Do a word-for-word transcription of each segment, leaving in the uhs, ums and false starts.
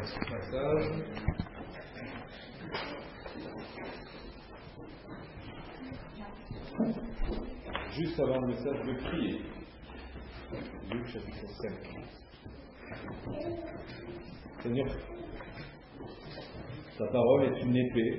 ce passage. Juste avant le message de prier. Luc chapitre cinq. Seigneur, ta parole est une épée.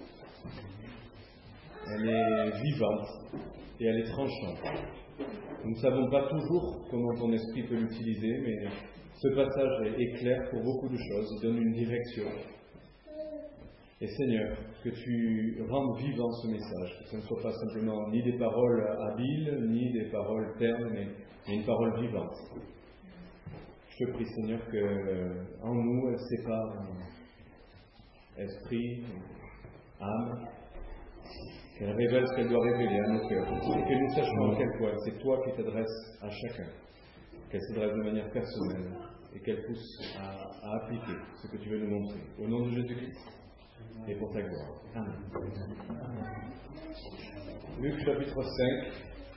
Elle est vivante et elle est tranchante. Nous ne savons pas toujours comment ton esprit peut l'utiliser, mais ce passage est clair pour beaucoup de choses. Il donne une direction. Et Seigneur, que tu rendes vivant ce message, que ce ne soit pas simplement ni des paroles habiles, ni des paroles ternes, mais, mais une parole vivante. Je te prie, Seigneur, qu'en nous, elle sépare esprit, âme, qu'elle révèle ce qu'elle doit révéler à nos cœurs, et que nous sachions à quel point c'est toi qui t'adresses à chacun, qu'elle s'adresse de manière personnelle, et qu'elle pousse à, à appliquer ce que tu veux nous montrer. Au nom de Jésus-Christ. Et pour ta gloire. Amen. Luc chapitre cinq.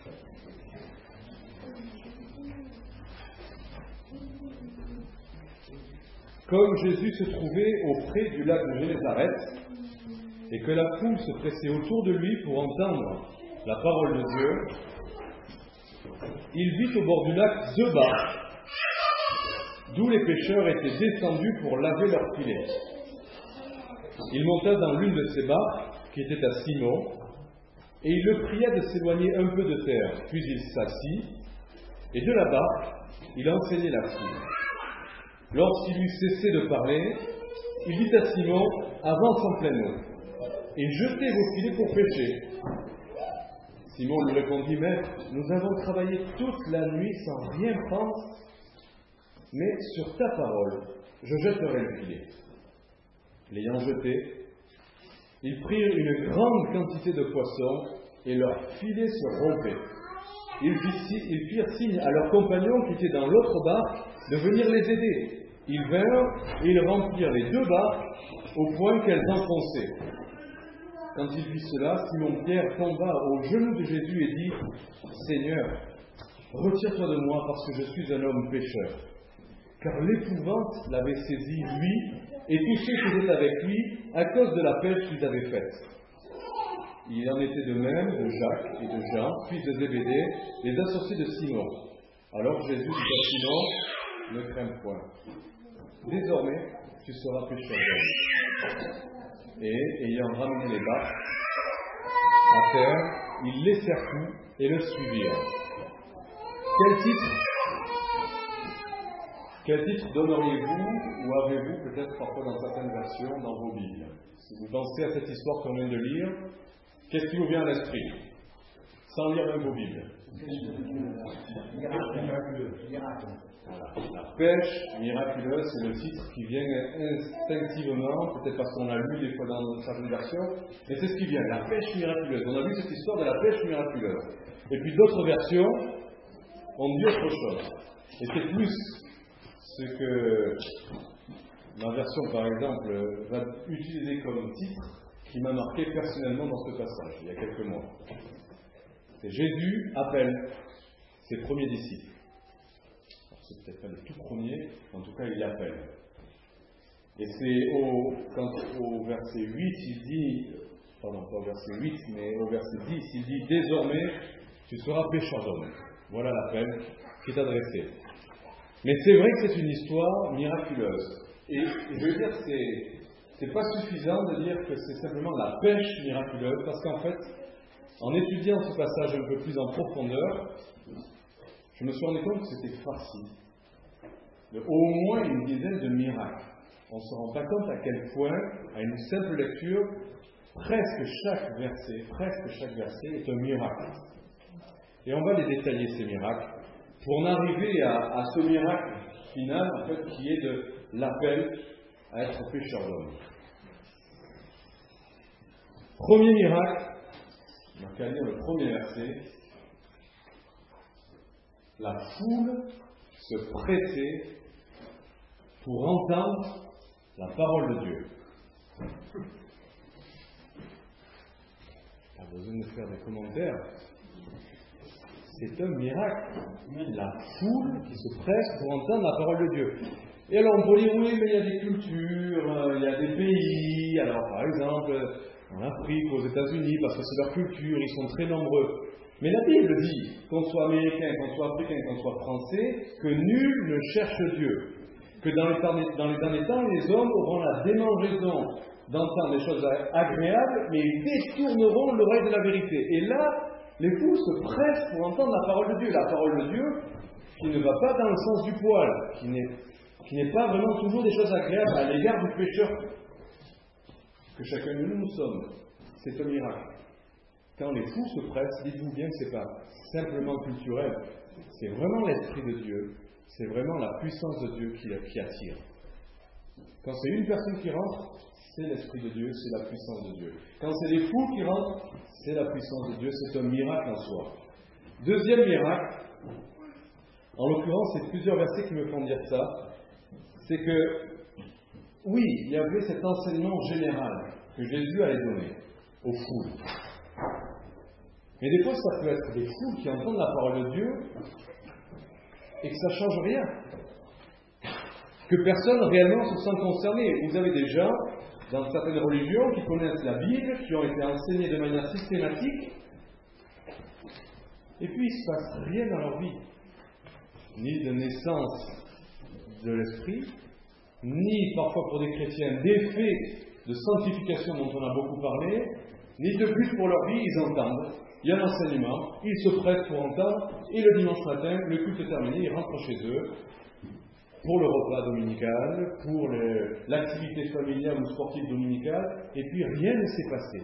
Comme Jésus se trouvait auprès du lac de Génézareth, et que la foule se pressait autour de lui pour entendre la parole de Dieu, il vit au bord du lac deux barques, d'où les pêcheurs étaient descendus pour laver leurs filets. Il monta dans l'une de ces barques, qui était à Simon, et il le pria de s'éloigner un peu de terre. Puis il s'assit, et de la barque, il enseignait la foule. Lorsqu'il eut cessé de parler, il dit à Simon, « Avance en pleine eau, et jetez vos filets pour pêcher. » Simon lui répondit, « Maître, nous avons travaillé toute la nuit sans rien prendre, mais sur ta parole, je jetterai le filet. » L'ayant jeté, ils prirent une grande quantité de poissons et leur filet se rompait. Ils, ils firent signe à leurs compagnons qui étaient dans l'autre barque de venir les aider. Ils vinrent et ils remplirent les deux barques au point qu'elles enfonçaient. Quand il vit cela, Simon-Pierre tomba aux genoux de Jésus et dit « Seigneur, retire-toi de moi parce que je suis un homme pécheur. » Car l'épouvante l'avait saisi, lui, et tous ceux qui étaient avec lui, à cause de la pêche qu'ils avaient faite. Il en était de même de Jacques et de Jean, fils de Zébédée, les associés de Simon. Alors Jésus dit à Simon, ne crains point. Désormais, tu seras pécheur d'hommes. Et, ayant ramené les barques à terre, ils laissèrent tout et le suivirent. Quel titre Quel titre donneriez-vous ou avez-vous peut-être parfois dans certaines versions dans vos Bibles? Si vous pensez à cette histoire qu'on vient de lire, qu'est-ce qui vous vient à l'esprit? Sans lire même vos Bibles. La pêche miraculeuse, c'est le titre qui vient instinctivement, peut-être parce qu'on a lu des fois dans certaines versions, mais c'est ce qui vient, la pêche miraculeuse. On a vu cette histoire de la pêche miraculeuse. Et puis d'autres versions ont dit autre chose. Et c'est plus ce que ma version, par exemple, va utiliser comme titre qui m'a marqué personnellement dans ce passage, il y a quelques mois. C'est Jésus appelle ses premiers disciples. Alors, c'est peut-être pas le tout premier, en tout cas, il l'appelle. Et c'est au, quand, au verset huit, il dit, pardon, pas au verset huit, mais au verset dix, il dit « Désormais, tu seras pécheur d'hommes. » Voilà l'appel qui est adressé. Mais c'est vrai que c'est une histoire miraculeuse. Et, et je veux dire, c'est, c'est pas suffisant de dire que c'est simplement la pêche miraculeuse, parce qu'en fait, en étudiant ce passage un peu plus en profondeur, je me suis rendu compte que c'était farci. De au moins une dizaine de miracles. On ne se rend pas compte à quel point, à une simple lecture, presque chaque verset, presque chaque verset est un miracle. Et on va les détailler, ces miracles, pour en arriver à, à ce miracle final, en fait, qui est de l'appel à être pécheur d'hommes. Premier miracle, on va qu'à lire le premier verset. La foule se pressait pour entendre la parole de Dieu. Pas besoin de faire des commentaires. C'est un miracle. La foule qui se presse pour entendre la parole de Dieu. Et alors on peut dire, oui, mais il y a des cultures, euh, il y a des pays, alors par exemple, en Afrique, aux États-Unis, parce que c'est leur culture, ils sont très nombreux. Mais la Bible dit, qu'on soit américain, qu'on soit africain, qu'on soit français, que nul ne cherche Dieu. Que dans les, derniers, dans les derniers temps, les hommes auront la démangeaison d'entendre des choses agréables, mais ils détourneront l'oreille de la vérité. Et là, les fous se pressent pour entendre la parole de Dieu. La parole de Dieu qui ne va pas dans le sens du poil, qui n'est, qui n'est pas vraiment toujours des choses agréables à l'égard du pécheur que chacun de nous nous sommes. C'est un miracle. Quand les fous se pressent, dites-vous bien que ce n'est pas simplement culturel, c'est vraiment l'Esprit de Dieu, c'est vraiment la puissance de Dieu qui, qui attire. Quand c'est une personne qui rentre, c'est l'Esprit de Dieu, c'est la puissance de Dieu. Quand c'est les fous qui rentrent, c'est la puissance de Dieu, c'est un miracle en soi. Deuxième miracle, en l'occurrence, c'est plusieurs versets qui me font dire ça, c'est que, oui, il y avait cet enseignement général que Jésus allait donner aux foules. Mais des fois, ça peut être des foules qui entendent la parole de Dieu et que ça ne change rien. Que personne réellement se sent concerné. Vous avez des gens, dans certaines religions, qui connaissent la Bible, qui ont été enseignés de manière systématique, et puis il ne se passe rien dans leur vie. Ni de naissance de l'esprit, ni parfois pour des chrétiens d'effet de sanctification dont on a beaucoup parlé, ni de but pour leur vie, ils entendent. Il y a l'enseignement, ils se prêtent pour entendre, et le dimanche matin, le culte est terminé, ils rentrent chez eux pour le repas dominical, pour le, l'activité familiale ou sportive dominicale, et puis rien ne s'est passé.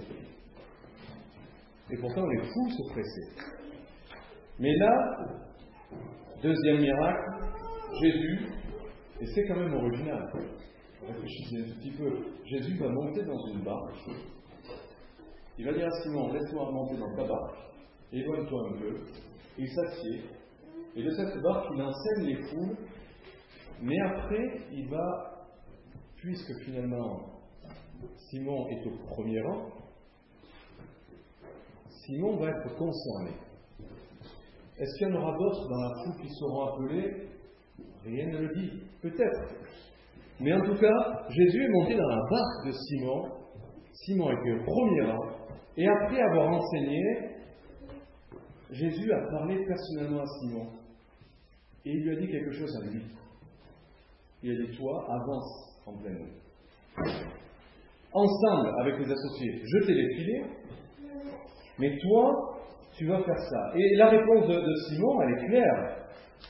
Et pourtant, les fous se pressaient. Mais là, deuxième miracle, Jésus, et c'est quand même original, réfléchissez un petit peu, Jésus va monter dans une barque. Il va dire à Simon, laisse-moi monter dans ta barque, éloigne-toi un peu, il s'assied, et de cette barque, il enseigne les foules, mais après, il va, puisque finalement, Simon est au premier rang, Simon va être concerné. Est-ce qu'il y en aura d'autres dans la foule qui seront appelés? Rien ne le dit, peut-être. Mais en tout cas, Jésus est monté dans la barque de Simon, Simon était au premier rang, et après avoir enseigné, Jésus a parlé personnellement à Simon. Et il lui a dit quelque chose à lui. Il a dit, toi, avance en pleine eau. Ensemble, avec les associés, jetez les filets, mais toi, tu vas faire ça. Et la réponse de, de Simon, elle est claire.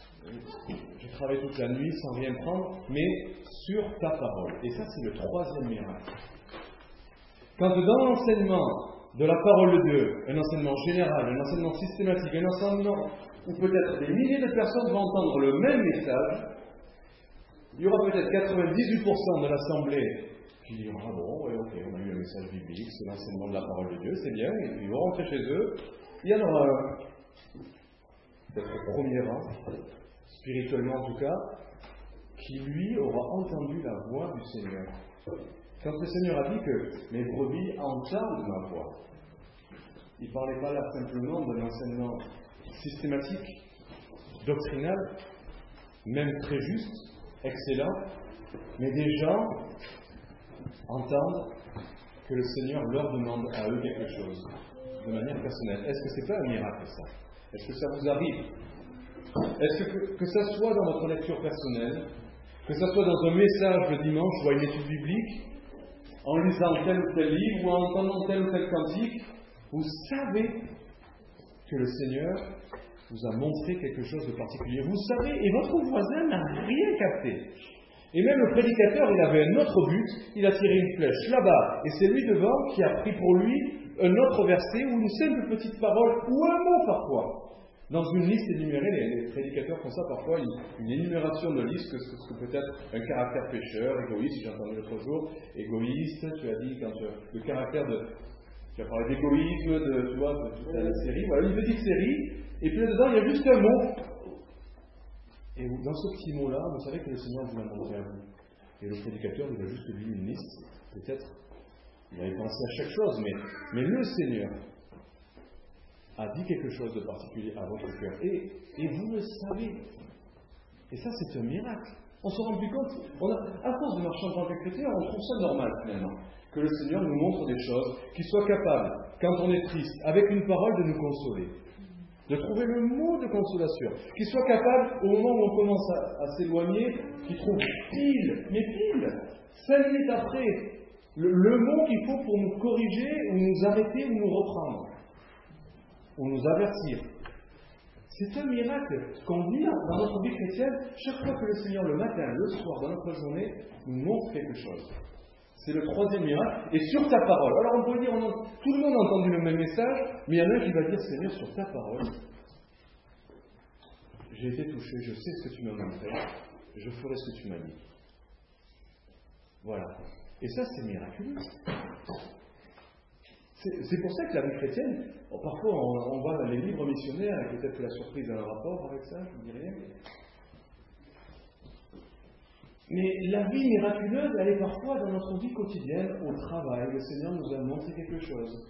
Je travaille toute la nuit sans rien prendre, mais sur ta parole. Et ça, c'est le troisième miracle. Quand dans l'enseignement de la parole de Dieu, un enseignement général, un enseignement systématique, un enseignement où peut-être des milliers de personnes vont entendre le même message, il y aura peut-être quatre-vingt-dix-huit pour cent de l'assemblée qui diront, ah bon, ouais, ok, on a eu un message biblique, c'est l'enseignement de la parole de Dieu, c'est bien, et puis ils vont rentrer chez eux. Il y en aura un, peut-être au premier rang, spirituellement en tout cas, qui lui aura entendu la voix du Seigneur. Quand le Seigneur a dit que mes brebis entendent ma voix, il ne parlait pas là simplement d'un enseignement systématique, doctrinal, même très juste, excellent, mais des gens entendent que le Seigneur leur demande à eux quelque chose, de manière personnelle. Est-ce que ce n'est pas un miracle ça? Est-ce que ça vous arrive? Est-ce que, que ça soit dans votre lecture personnelle, que ça soit dans un message le dimanche ou à une étude biblique, en lisant tel ou tel livre ou en entendant tel ou tel cantique, vous savez que le Seigneur vous a montré quelque chose de particulier. Vous savez, et votre voisin n'a rien capté. Et même le prédicateur, il avait un autre but, il a tiré une flèche là-bas, et c'est lui devant qui a pris pour lui un autre verset ou une simple petite parole, ou un mot parfois. Dans une liste énumérée, les, les prédicateurs font ça parfois, une, une énumération de liste, que ce que peut être un caractère pécheur, égoïste, j'ai entendu l'autre jour, égoïste, tu as dit, quand tu as, le caractère de, tu as parlé d'égoïsme, de, tu vois, de toute la série, voilà, une petite série, et puis là-dedans, il y a juste un mot. Et dans ce petit mot-là, vous savez que le Seigneur vous l'a montré à vous. Et le prédicateur, il a juste lu une liste, peut-être, il avait pensé à chaque chose, mais, mais le Seigneur a dit quelque chose de particulier à votre cœur. Et, et vous le savez. Et ça, c'est un miracle. On se rend plus compte, on a, à force de marcher en tant que chrétien, on trouve ça normal finalement, que le Seigneur nous montre des choses, qu'il soit capable, quand on est triste, avec une parole, de nous consoler. De trouver le mot de consolation. Qu'il soit capable, au moment où on commence à, à s'éloigner, qu'il trouve pile, mais pile, cinq minutes après, le, le mot qu'il faut pour nous corriger, ou nous arrêter, ou nous reprendre, ou nous avertir. C'est un miracle qu'on vit dans notre vie chrétienne chaque fois que le Seigneur, le matin, le soir, dans notre journée, nous montre quelque chose. C'est le troisième miracle, et sur ta parole. Alors on pourrait dire, on a, tout le monde a entendu le même message, mais il y en a un qui va dire, Seigneur, sur ta parole, j'ai été touché, je sais ce que tu m'as montré, je ferai ce que tu m'as dit. Voilà. Et ça, c'est miraculeux. C'est, c'est pour ça que la vie chrétienne, bon, parfois on, on va dans les livres missionnaires, et peut-être que la surprise a un rapport avec ça, je ne dis rien. Mais la vie miraculeuse, elle est parfois dans notre vie quotidienne, au travail. Le Seigneur nous a montré quelque chose.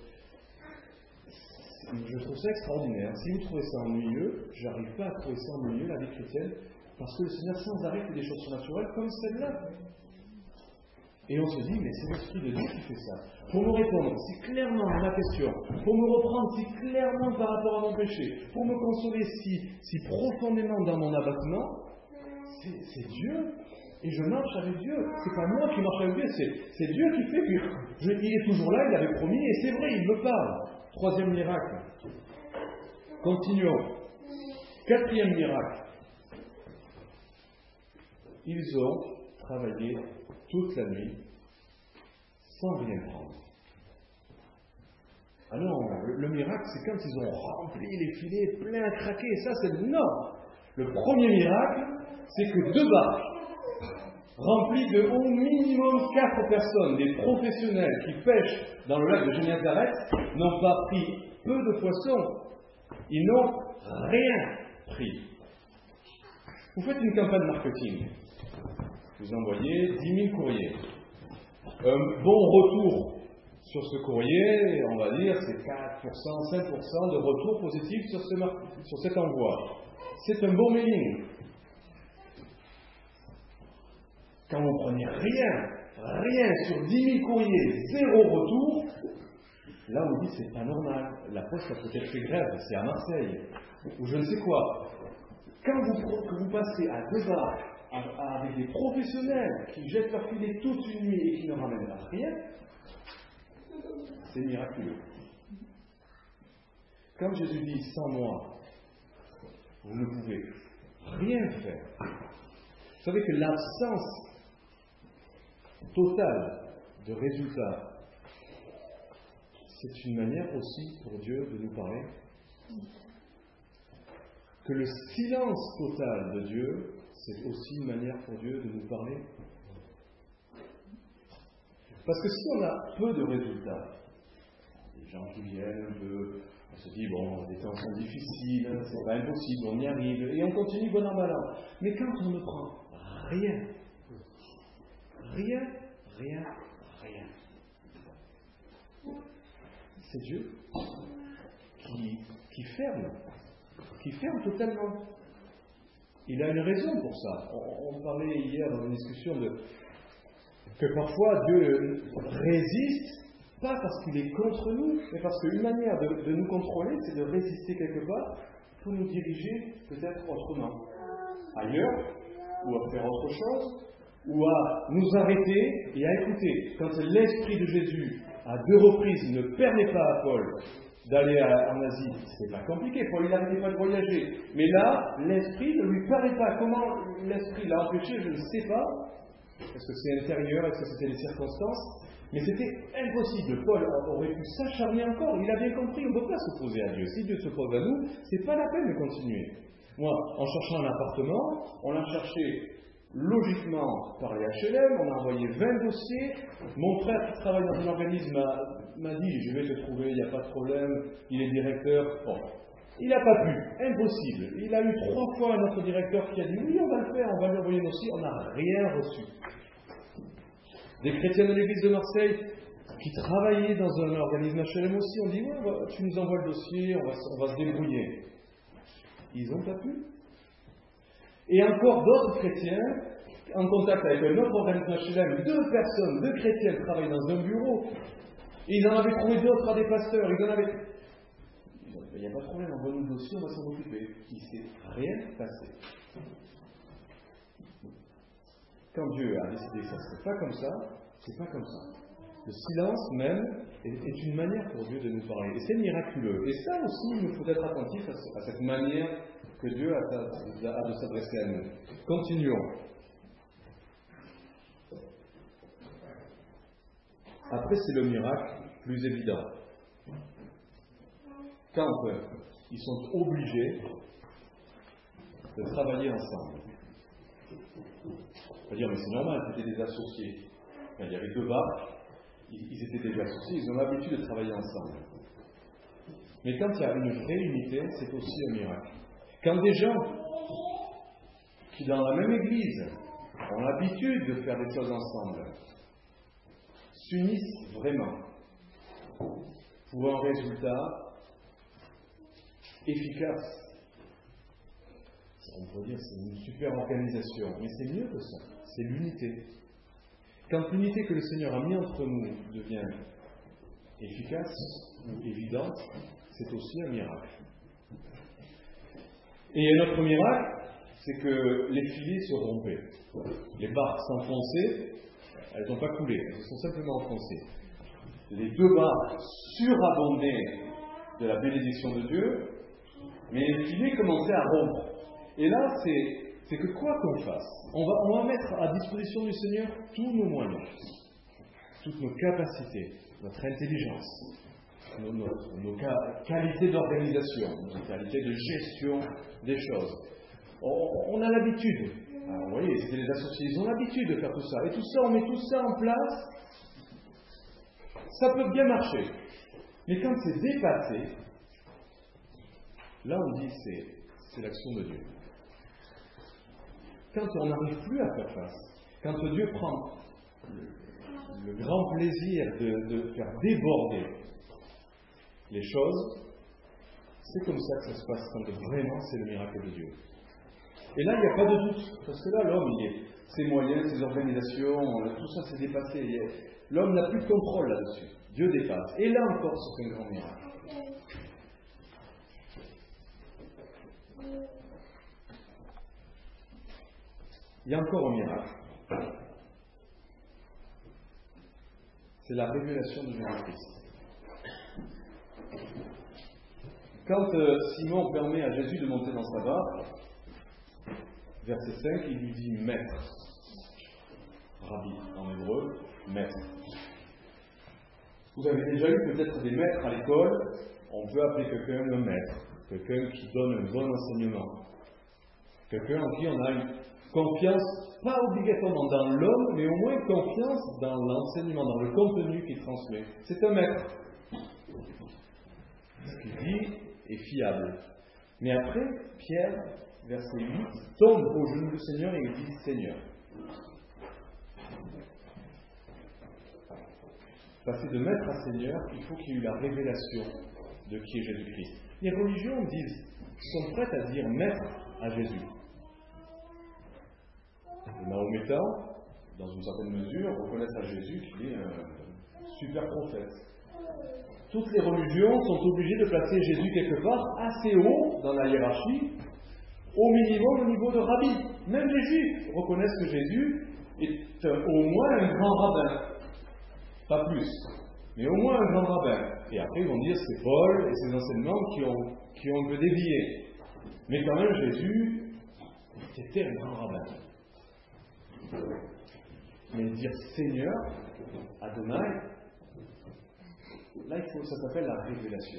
Je trouve ça extraordinaire. Si vous trouvez ça ennuyeux, je n'arrive pas à trouver ça ennuyeux, la vie chrétienne, parce que le Seigneur sans arrêt fait des choses surnaturelles comme celle-là. Et on se dit, mais c'est l'Esprit de Dieu qui fait ça. Pour me répondre si clairement à ma question, pour me reprendre si clairement par rapport à mon péché, pour me consoler si, si profondément dans mon abattement, c'est, c'est Dieu. Et je marche avec Dieu. C'est pas moi qui marche avec Dieu, c'est, c'est Dieu qui fait que je, il est toujours là, il avait promis, et c'est vrai, il me parle. Troisième miracle. Continuons. Quatrième miracle. Ils ont travaillé toute la nuit sans rien prendre. Ah non, le, le miracle, c'est quand ils ont rempli les filets pleins à craquer. Ça, c'est le non. Le premier miracle, c'est que deux barques remplies de au minimum quatre personnes, des professionnels qui pêchent dans le lac de Génésaret, n'ont pas pris peu de poissons. Ils n'ont rien pris. Vous faites une campagne marketing. Vous envoyez dix mille courriers. Un bon retour sur ce courrier, on va dire, c'est quatre pour cent, cinq pour cent de retour positif sur, ce mar- sur cet envoi. C'est un bon mailing. Quand vous prenez rien, rien sur dix mille courriers, zéro retour, là on dit c'est pas normal. La poste a peut-être fait grève, c'est à Marseille, ou je ne sais quoi. Quand vous, que vous passez à deux barres, avec des professionnels qui jettent leur filet toute une nuit et qui ne ramènent rien, c'est miraculeux. Quand Jésus dit sans moi, vous ne pouvez rien faire. Vous savez que l'absence totale de résultats, c'est une manière aussi pour Dieu de nous parler. Que le silence total de Dieu, c'est aussi une manière pour Dieu de nous parler. Parce que si on a peu de résultats, les gens qui viennent, un peu, on se dit, bon, les temps sont difficiles, c'est pas impossible, on y arrive, et on continue bon an, mal an. Mais quand on ne prend rien, rien, rien, rien, c'est Dieu qui, qui ferme, qui ferme totalement. Il a une raison pour ça. On, on parlait hier dans une discussion de que parfois Dieu résiste, pas parce qu'il est contre nous, mais parce qu'une manière de, de nous contrôler, c'est de résister quelque part pour nous diriger peut-être autrement, ailleurs, ou à faire autre chose, ou à nous arrêter et à écouter. Quand l'Esprit de Jésus, à deux reprises, ne permet pas à Paul d'aller à, en Asie, c'est pas compliqué, Paul il n'arrêtait pas de voyager. Mais là, l'Esprit ne lui permet pas. Comment l'Esprit l'a empêché, je ne sais pas. Est-ce que c'est intérieur, est-ce que c'était les circonstances? Mais c'était impossible. Paul aurait pu s'acharner encore. Il a bien compris, on ne peut pas s'opposer à Dieu. Si Dieu s'oppose à nous, c'est pas la peine de continuer. Moi, en cherchant un appartement, on l'a cherché logiquement par les H L M, on a envoyé vingt dossiers. Mon frère qui travaille dans un organisme m'a, m'a dit, je vais te trouver, il n'y a pas de problème, il est directeur. Bon. Il n'a pas pu, impossible. Il a eu trois fois un autre directeur qui a dit, oui, on va le faire, on va lui envoyer un dossier, on n'a rien reçu. Des chrétiens de l'église de Marseille qui travaillaient dans un organisme H L M aussi, on dit, ouais, bah, tu nous envoies le dossier, on va, on va se débrouiller. Ils n'ont pas pu. Et encore d'autres chrétiens en contact avec un autre organisme H L M, deux personnes, deux chrétiens travaillent dans un bureau, et ils en avaient trouvé d'autres à des pasteurs, ils en avaient... Il n'y a pas de problème, envoie-nous le dossier, on va s'en occuper. Il ne s'est rien passé. Quand Dieu a décidé que ça ne serait pas comme ça, c'est pas comme ça. Le silence même est, est une manière pour Dieu de nous parler. Et c'est miraculeux. Et ça aussi, il nous faut être attentif à, à cette manière que Dieu a, a, a de s'adresser à nous. Continuons. Après, c'est le miracle plus évident. Quand euh, ils sont obligés de travailler ensemble. On va dire, mais c'est normal, c'était des associés. Enfin, il y avait deux barques, ils, ils étaient déjà associés, ils ont l'habitude de travailler ensemble. Mais quand il y a une vraie unité, c'est aussi un miracle. Quand des gens qui, dans la même église, ont l'habitude de faire des choses ensemble, s'unissent vraiment pour un résultat efficace. On pourrait dire que c'est une super organisation, mais c'est mieux que ça, c'est l'unité. Quand l'unité que le Seigneur a mis entre nous devient efficace ou évidente, c'est aussi un miracle. Et un autre miracle, c'est que les filets se rompaient. Les barques s'enfonçaient, elles n'ont pas coulé, elles se sont simplement enfoncées. Les deux barques surabondaient de la bénédiction de Dieu, mais les filets commençaient à rompre. Et là, c'est, c'est que quoi qu'on fasse, on va, on va mettre à disposition du Seigneur tous nos moyens, toutes nos capacités, notre intelligence, nos, nos, nos qualités d'organisation, nos qualités de gestion des choses. On, on a l'habitude, alors, vous voyez, c'était les associés, ils ont l'habitude de faire tout ça. Et tout ça, on met tout ça en place, ça peut bien marcher. Mais quand c'est dépassé, là on dit c'est, c'est l'action de Dieu. Quand on n'arrive plus à faire face, quand Dieu prend le, le grand plaisir de, de faire déborder les choses, c'est comme ça que ça se passe quand vraiment c'est le miracle de Dieu. Et là, il n'y a pas de doute, parce que là, l'homme, il est, ses moyens, ses organisations, tout ça s'est dépassé. Est, l'homme n'a plus de contrôle là-dessus. Dieu dépasse. Et là encore, c'est un grand miracle. Il y a encore un miracle. C'est la révélation de Jésus-Christ. Quand euh, Simon permet à Jésus de monter dans sa barque, verset cinq, il lui dit maître. Rabbi en hébreu, maître. Vous avez déjà eu peut-être des maîtres à l'école, on peut appeler quelqu'un un maître, quelqu'un qui donne un bon enseignement, quelqu'un en qui on a une confiance, pas obligatoirement dans l'homme, mais au moins confiance dans l'enseignement, dans le contenu qu'il transmet. C'est un maître. Ce qu'il dit est fiable. Mais après, Pierre, verset huit, tombe aux genoux du Seigneur et il dit Seigneur. Passer de maître à Seigneur, il faut qu'il y ait eu la révélation de qui est Jésus-Christ. Les religions disent, sont prêtes à dire maître à Jésus. Les Mahométans, dans une certaine mesure, reconnaissent à Jésus qu'il est un super prophète. Toutes les religions sont obligées de placer Jésus quelque part assez haut dans la hiérarchie, au minimum au niveau de rabbi. Même les Juifs reconnaissent que Jésus est euh, au moins un grand rabbin. Pas plus, mais au moins un grand rabbin. Et après ils vont dire c'est Paul et ses enseignements qui ont, qui ont un peu dévié. Mais quand même Jésus était un grand rabbin. Mais dire Seigneur, Adonai, là il faut, ça s'appelle la révélation.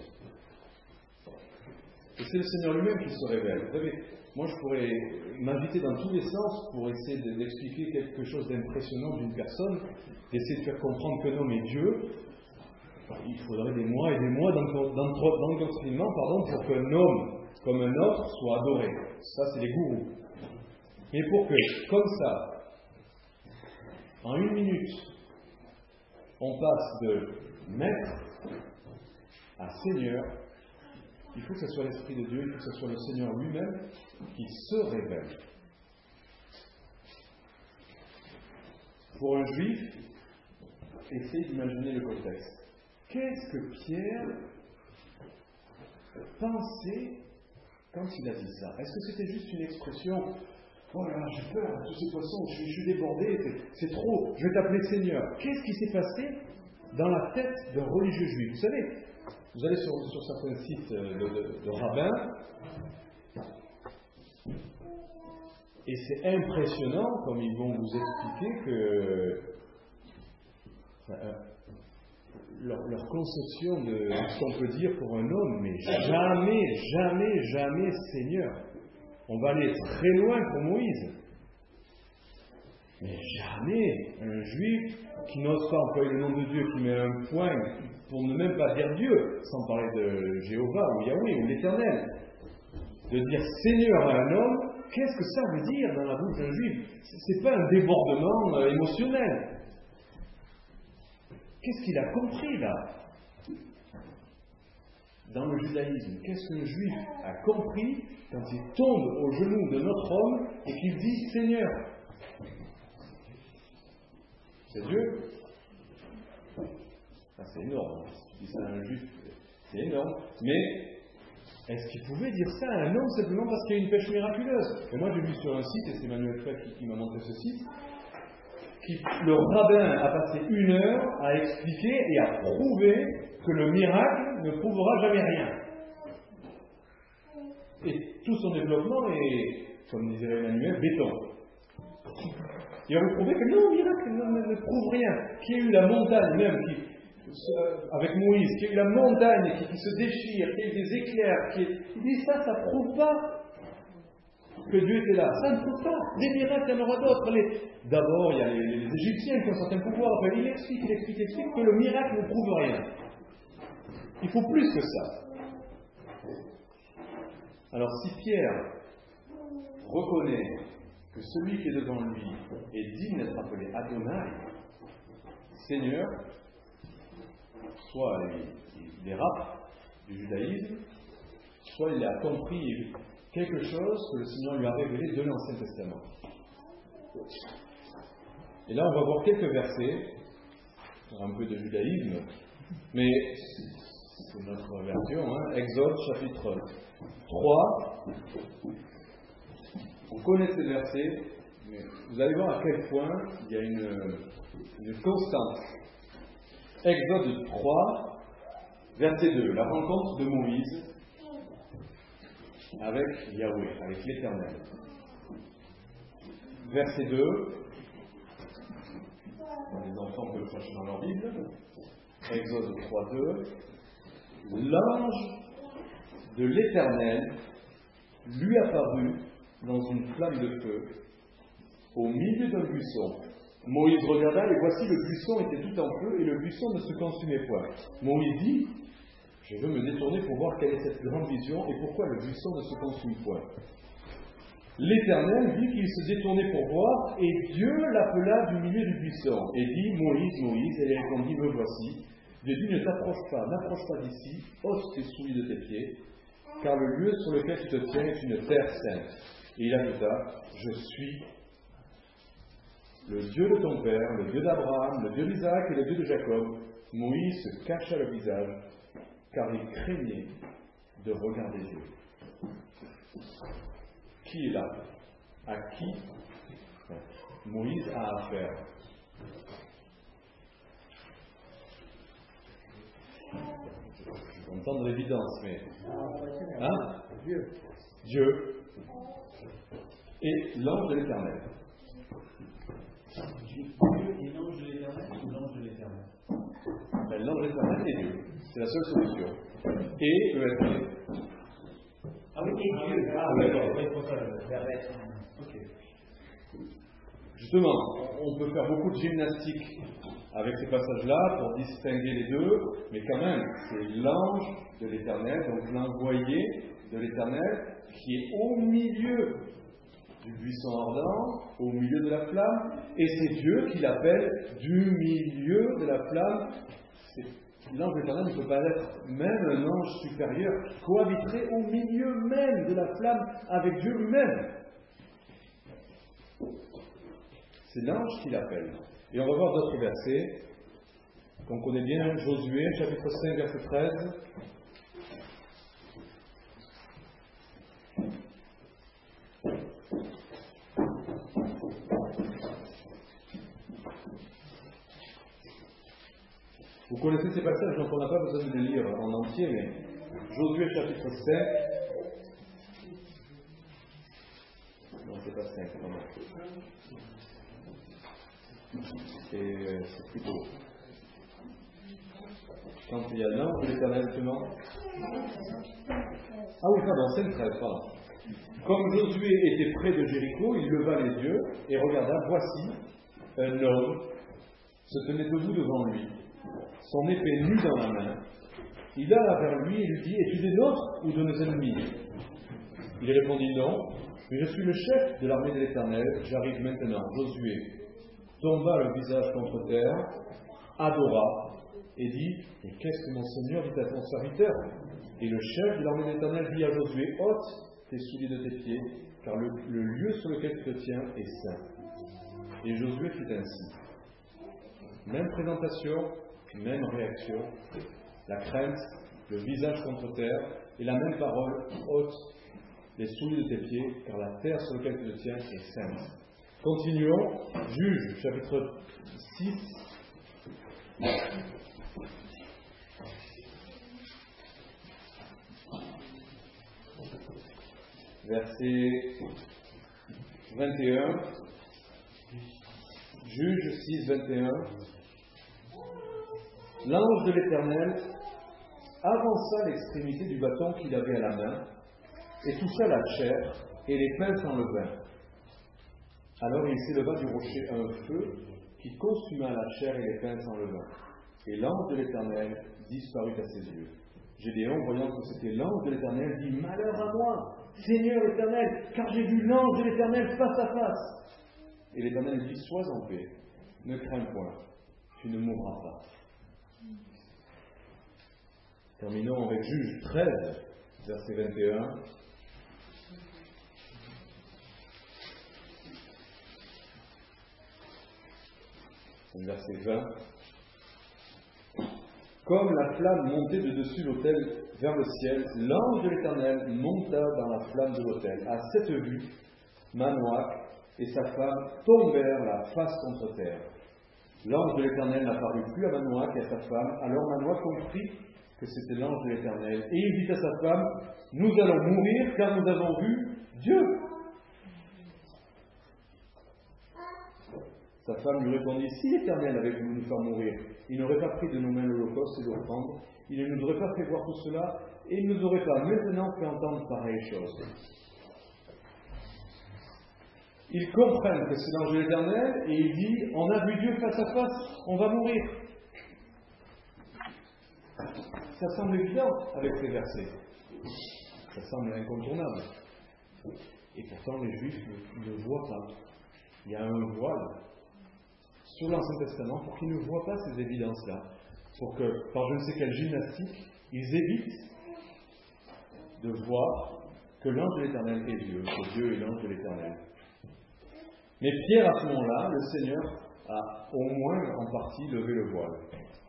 Et c'est le Seigneur lui-même qui se révèle. Vous savez, moi je pourrais m'inviter dans tous les sens pour essayer d'expliquer quelque chose d'impressionnant d'une personne, d'essayer de faire comprendre qu'un homme est Dieu. Enfin, il faudrait des mois et des mois d'endoctrinement pardon, pour qu'un homme comme un autre soit adoré. Ça c'est les gourous. Mais pour que, comme ça, en une minute, on passe de maître à Seigneur, il faut que ce soit l'Esprit de Dieu, il faut que ce soit le Seigneur lui-même qui se révèle. pour un juif, essayez d'imaginer le contexte. Qu'est-ce que Pierre pensait quand il a dit ça? Est-ce que c'était juste une expression « Oh là là, j'ai peur, tous ces poissons, je, je suis débordé, c'est, c'est trop, je vais t'appeler Seigneur ». Qu'est-ce qui s'est passé dans la tête d'un religieux juif? Vous savez, vous allez sur, sur certains sites de, de, de rabbins, et c'est impressionnant comme ils vont vous expliquer que euh, leur, leur conception de ce qu'on peut dire pour un homme, mais jamais, jamais, jamais Seigneur. On va aller très loin pour Moïse. Mais jamais un juif qui n'ose pas employer le nom de Dieu, qui met un point pour ne même pas dire Dieu, sans parler de Jéhovah ou Yahweh ou l'Éternel, de dire Seigneur à un homme, qu'est-ce que ça veut dire dans la bouche d'un juif? C'est pas un débordement euh, émotionnel. Qu'est-ce qu'il a compris là? Dans le judaïsme, qu'est-ce qu'un juif a compris quand il tombe aux genoux de notre homme et qu'il dit Seigneur? C'est Dieu? Ah, c'est énorme. Si tu dis ça à un juif, c'est énorme. Mais est-ce qu'il pouvait dire ça à un homme simplement parce qu'il y a une pêche miraculeuse? Et moi j'ai vu sur un site, et c'est Emmanuel Frey qui, qui m'a montré ce site, qui, le rabbin a passé une heure à expliquer et à prouver que le miracle ne prouvera jamais rien. Et tout son développement est, comme disait Emmanuel, béton. Il va vous prouver que non, le miracle ne, ne, ne prouve rien. Qu'il y ait eu la montagne même, qui, avec Moïse, qu'il y ait eu la montagne qui, qui se déchire, qu'il y ait eu des éclairs, qui est... il dit ça, ça ne prouve pas que Dieu était là. Ça ne prouve pas. Des miracles, il y en aura d'autres. Les... D'abord, il y a les, les Égyptiens qui ont certains pouvoirs. Enfin, il explique, il explique, il explique que le miracle ne prouve rien. Il faut plus que ça. Alors, si Pierre reconnaît que celui qui est devant lui est digne d'être appelé Adonai, Seigneur, soit il, il dérape du judaïsme, soit il a compris quelque chose que le Seigneur lui a révélé de l'Ancien Testament. Et là, on va voir quelques versets, un peu de judaïsme, mais c'est notre version, hein. Exode chapitre trois. Vous connaissez ces versets, mais vous allez voir à quel point il y a une, une constante. Exode trois, verset deux, la rencontre de Moïse avec Yahweh, avec l'Éternel. Verset deux, les enfants peuvent chercher dans leur Bible. Exode trois, deux, l'ange de l'Éternel lui apparut dans une flamme de feu au milieu d'un buisson. Moïse regarda et voici le buisson était tout en feu et le buisson ne se consumait point. Moïse dit, je veux me détourner pour voir quelle est cette grande vision et pourquoi le buisson ne se consume point. L'Éternel vit qu'il se détournait pour voir et Dieu l'appela du milieu du buisson et dit, Moïse, Moïse, et il répondit, me voici. Dieu dit, ne t'approche pas, n'approche pas d'ici, ôte tes souliers de tes pieds, car le lieu sur lequel tu te tiens est une terre sainte. Et il ajouta, je suis le Dieu de ton père, le Dieu d'Abraham, le Dieu d'Isaac et le Dieu de Jacob. Moïse se cacha le visage, car il craignait de regarder Dieu. Qui est là? À qui Moïse a affaire? Je suis content de l'évidence, mais... Hein? Dieu. Dieu. Et l'ange de l'Éternel. Dieu et l'ange de l'Éternel ou l'ange de l'Éternel? Ben, l'ange de l'Éternel et Dieu. C'est la seule solution. Et E F T. Ah oui, et Dieu. Ah oui, d'accord. Il faut ça, le ok. Justement, on peut faire beaucoup de gymnastique avec ces passages-là pour distinguer les deux, mais quand même, c'est l'ange de l'Éternel, donc l'envoyé de l'Éternel, qui est au milieu du buisson ardent, au milieu de la flamme, et c'est Dieu qui l'appelle du milieu de la flamme. C'est, l'ange de l'Éternel ne peut pas être même un ange supérieur qui cohabiterait au milieu même de la flamme avec Dieu lui-même. C'est l'ange qui l'appelle. Et on va voir d'autres versets qu'on connaît bien. Josué, chapitre cinq, verset treize. Vous connaissez ces passages, donc on n'a pas besoin de les lire en entier, mais Josué chapitre cinq. Non, c'est pas cinq, pardon. C'est, c'est plutôt. Quand il y a l'ange de l'Éternel, justement. Ah oui, pardon, cinq treize, pardon. Comme Josué était près de Jéricho, il leva les yeux et regarda, voici, un homme se tenait debout devant lui, son épée nue dans la main. Il alla vers lui et lui dit, es-tu des nôtres ou de nos ennemis? Il répondit, non, mais je suis le chef de l'armée de l'Éternel, j'arrive maintenant. Josué tomba le visage contre terre, adora, et dit, mais qu'est-ce que mon Seigneur dit à ton serviteur? Et le chef de l'armée de l'Éternel dit à Josué, ôte tes souliers de tes pieds, car le, le lieu sur lequel tu te tiens est saint. Et Josué fit ainsi. Même présentation, même réaction, la crainte, le visage contre terre, et la même parole, ôte les souliers de tes pieds, car la terre sur laquelle tu te tiens est sainte. Continuons, Juge, chapitre six. Verset vingt et un. Juge six, vingt et un. L'ange de l'Éternel avança l'extrémité du bâton qu'il avait à la main et toucha la chair, et les pains s'enlevèrent. Alors il s'éleva du rocher un feu qui consuma la chair et les pains s'enlevèrent. Et l'ange de l'Éternel disparut à ses yeux. Gédéon, voyant que c'était l'ange de l'Éternel, dit, malheur à moi, Seigneur l'Éternel, car j'ai vu l'ange de l'Éternel face à face. Et l'Éternel dit, sois en paix, ne crains point, tu ne mourras pas. Terminons avec Juge treize, verset vingt et un. Verset vingt. Comme la flamme montait de dessus l'autel vers le ciel, l'ange de l'Éternel monta dans la flamme de l'autel. À cette vue, Manoach et sa femme tombèrent la face contre terre. L'ange de l'Éternel n'apparut plus à Manoach et à sa femme. Alors Manoach comprit que c'était l'ange de l'Éternel. Et il dit à sa femme, nous allons mourir car nous avons vu Dieu. Sa femme lui répondit, si l'Éternel avait voulu nous faire mourir, il n'aurait pas pris de nos mains l'holocauste et l'offrande, il ne nous aurait pas fait voir tout cela, et il ne nous aurait pas maintenant fait entendre pareille chose. Ils comprennent que c'est l'ange de l'Éternel, et il dit, on a vu Dieu face à face, on va mourir. Ça semble évident avec ces versets. Ça semble incontournable. Et pourtant, les Juifs ne, ne voient pas. Il y a un voile sur l'Ancien Testament pour qu'ils ne voient pas ces évidences-là. Pour que, par je ne sais quelle gymnastique, ils évitent de voir que l'ange de l'Éternel est Dieu, que Dieu est l'ange de l'Éternel. Mais Pierre, à ce moment-là, le Seigneur a au moins en partie levé le voile.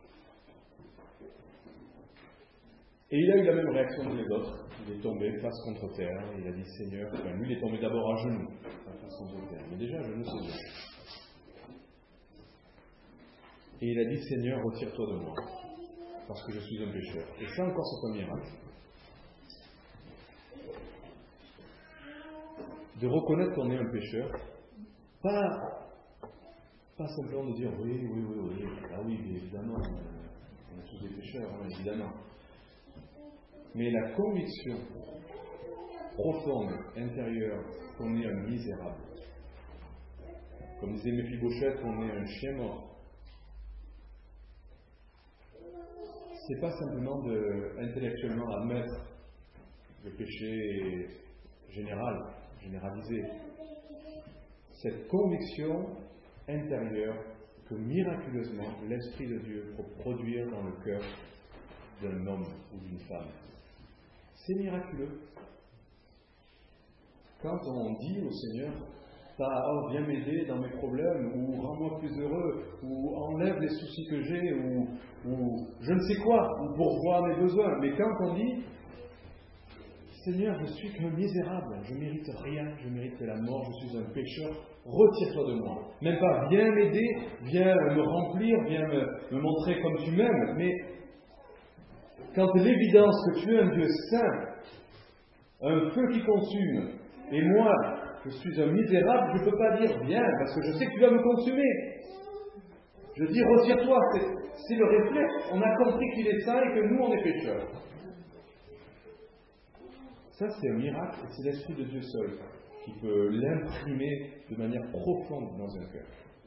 Et il a eu la même réaction que les autres. Il est tombé face contre terre, et il a dit Seigneur, enfin, lui il est tombé d'abord à genoux, face contre terre, mais déjà à genoux c'est bien. Et il a dit Seigneur, retire-toi de moi, parce que je suis un pécheur. Et ça encore c'est un miracle. De reconnaître qu'on est un pécheur, pas, pas simplement de dire oui, oui, oui, oui, ah oui, évidemment, on est tous des pécheurs, hein, évidemment. Mais la conviction profonde, intérieure, qu'on est un misérable. Comme disait Méphibosheth, qu'on est un chien mort. C'est pas simplement de intellectuellement admettre le péché général, généralisé. Cette conviction intérieure que miraculeusement l'Esprit de Dieu peut produire dans le cœur d'un homme ou d'une femme. C'est miraculeux. Quand on dit au Seigneur, pas oh, viens m'aider dans mes problèmes, ou rends-moi plus heureux, ou enlève les soucis que j'ai, ou, ou je ne sais quoi, ou pourvois mes besoins. Mais quand on dit Seigneur, je suis qu'un misérable, je ne mérite rien, je mérite que la mort, je suis un pécheur, retire-toi de moi. Même pas viens m'aider, viens me remplir, viens me, me montrer comme tu m'aimes, mais quand l'évidence que tu es un Dieu saint, un feu qui consume, et moi, je suis un misérable, je ne peux pas dire viens, parce que je sais que tu vas me consumer. Je dis retire-toi, c'est, c'est le réflexe. On a compris qu'il est saint et que nous, on est pécheurs. Ça, c'est un miracle, et c'est l'Esprit de Dieu seul qui peut l'imprimer de manière profonde dans un cœur.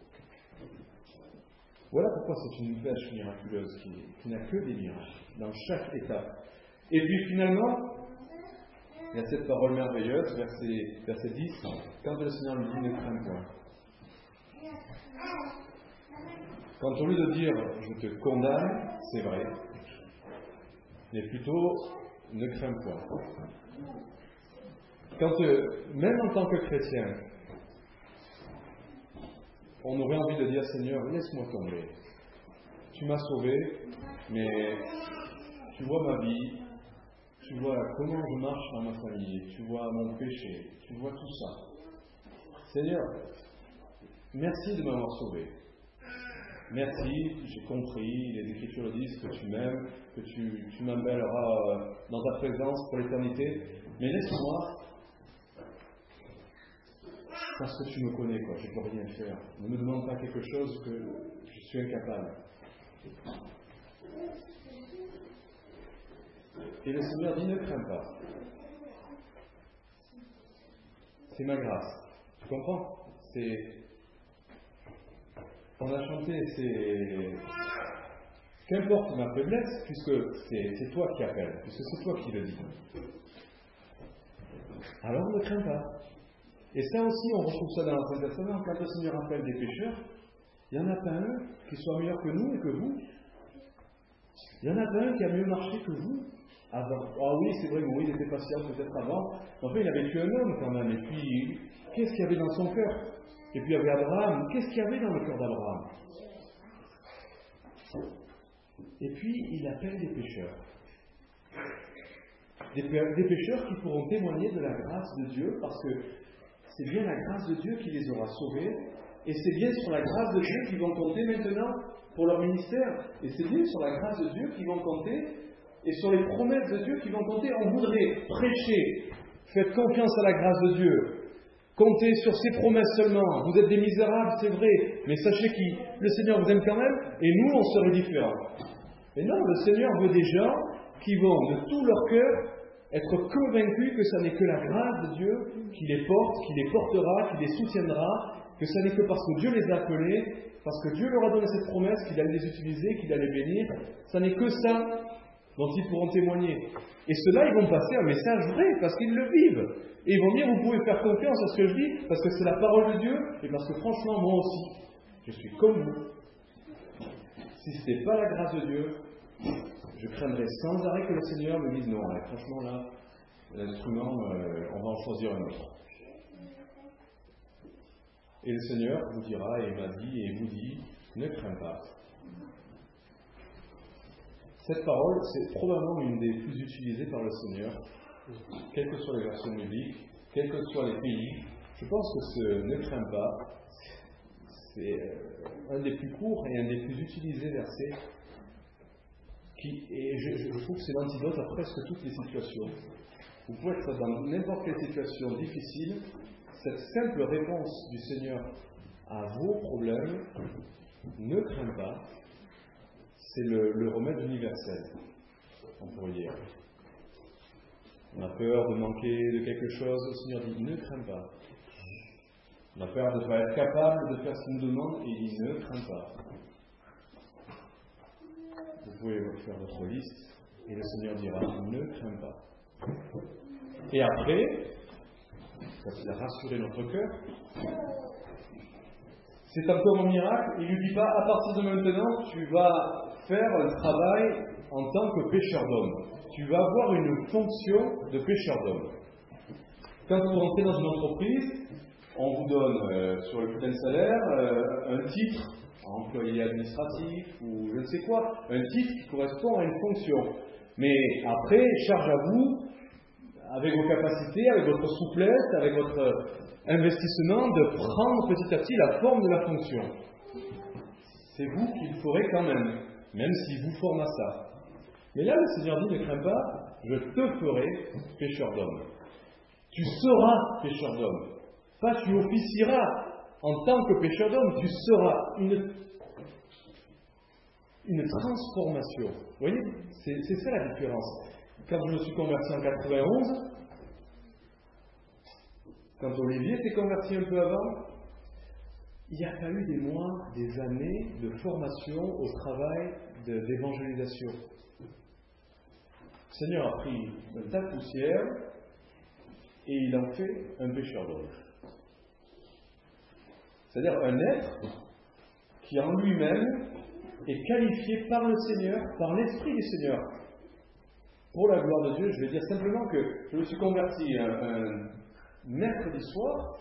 Voilà pourquoi c'est une pêche miraculeuse qui, qui n'a que des miracles dans chaque étape. Et puis finalement, il y a cette parole merveilleuse, verset, verset dix, quand le Seigneur lui dit ne crains point. Quand au lieu de dire je te condamne, c'est vrai, mais plutôt ne crains point. Quand, euh, même en tant que chrétien, on aurait envie de dire Seigneur, laisse-moi tomber. Tu m'as sauvé, mais tu vois ma vie, tu vois comment je marche dans ma famille, tu vois mon péché, tu vois tout ça. Seigneur, merci de m'avoir sauvé. Merci, j'ai compris, les Écritures le disent, que tu m'aimes, que tu, tu m'appelleras dans ta présence pour l'éternité, mais laisse-moi, parce que tu me connais, quoi, je ne peux rien faire. Ne me demande pas quelque chose que je suis incapable. Et le Seigneur dit, ne crains pas. C'est ma grâce. Tu comprends? C'est... On a chanté, c'est... Qu'importe ma faiblesse, puisque c'est, c'est toi qui appelles, puisque c'est toi qui le dis. Alors ne crains pas. Et ça aussi, on retrouve ça dans l'Ancien Testament. Quand le Seigneur appelle des pécheurs, il n'y en a pas un qui soit meilleur que nous et que vous. Il n'y en a pas un qui a mieux marché que vous. Avant. Ah oui, c'est vrai, Moïse était patient peut-être avant. En fait, il avait tué un homme quand même. Et puis, qu'est-ce qu'il y avait dans son cœur? Et puis il y avait Abraham. Qu'est-ce qu'il y avait dans le cœur d'Abraham? Et puis, il appelle des pécheurs. Des, des pécheurs qui pourront témoigner de la grâce de Dieu, parce que c'est bien la grâce de Dieu qui les aura sauvés, et c'est bien sur la grâce de Dieu qu'ils vont compter maintenant pour leur ministère, et c'est bien sur la grâce de Dieu qu'ils vont compter, et sur les promesses de Dieu qu'ils vont compter. On voudrait prêcher, faites confiance à la grâce de Dieu, comptez sur ses promesses seulement, vous êtes des misérables, c'est vrai, mais sachez que le Seigneur vous aime quand même, et nous on serait différents. Mais non, le Seigneur veut des gens qui vont de tout leur cœur être convaincus que ça n'est que la grâce de Dieu qui les porte, qui les portera, qui les soutiendra, que ça n'est que parce que Dieu les a appelés, parce que Dieu leur a donné cette promesse, qu'il allait les utiliser, qu'il allait les bénir. Ça n'est que ça dont ils pourront témoigner. Et ceux-là, ils vont passer un message vrai, parce qu'ils le vivent. Et ils vont dire, vous pouvez faire confiance à ce que je dis, parce que c'est la parole de Dieu, et parce que franchement, moi aussi, je suis comme vous. Si ce n'était pas la grâce de Dieu, je craindrais sans arrêt que le Seigneur me dise non, allez, franchement là, l'instrument, euh, on va en choisir un autre. Et le Seigneur vous dira, et m'a dit, et vous dit, ne crains pas. Cette parole, c'est probablement une des plus utilisées par le Seigneur, quelles que soient les versions bibliques, quels que soient les pays. Je pense que ce ne crains pas, c'est un des plus courts et un des plus utilisés versets. Qui, et je, je trouve que c'est l'antidote à presque toutes les situations. Vous pouvez être dans n'importe quelle situation difficile, cette simple réponse du Seigneur à vos problèmes, ne crains pas, c'est le, le remède universel, on pourrait dire. On a peur de manquer de quelque chose, le Seigneur dit ne crains pas. On a peur de ne pas être capable de faire ce qu'il nous demande, et il dit ne crains pas. Vous pouvez faire votre liste, et le Seigneur dira ne crains pas. Et après, ça c'est rassurer notre cœur, c'est encore un miracle, il ne lui dit pas à partir de maintenant tu vas faire un travail en tant que pécheur d'homme. Tu vas avoir une fonction de pécheur d'homme. Quand vous rentrez dans une entreprise, on vous donne euh, sur le bulletin de salaire euh, un titre, employé administratif ou je ne sais quoi, un titre qui correspond à une fonction. Mais après, charge à vous, avec vos capacités, avec votre souplesse, avec votre investissement, de prendre petit à petit la forme de la fonction. C'est vous qui le ferez quand même, même s'il vous forme à ça. Mais là, le Seigneur dit, ne crains pas, je te ferai pécheur d'hommes. Tu seras pécheur d'hommes. Pas tu officieras en tant que pécheur d'hommes, tu seras une, une transformation. Vous voyez, c'est, c'est ça la différence. Quand je me suis converti en quatre-vingt-onze, quand Olivier s'est converti un peu avant, il n'y a pas eu des mois, des années de formation au travail de, d'évangélisation. Le Seigneur a pris un tas de poussière et il en fait un pécheur d'hommes. C'est-à-dire un être qui en lui-même est qualifié par le Seigneur, par l'Esprit du Seigneur. Pour la gloire de Dieu, je vais dire simplement que je me suis converti un, un mercredi soir.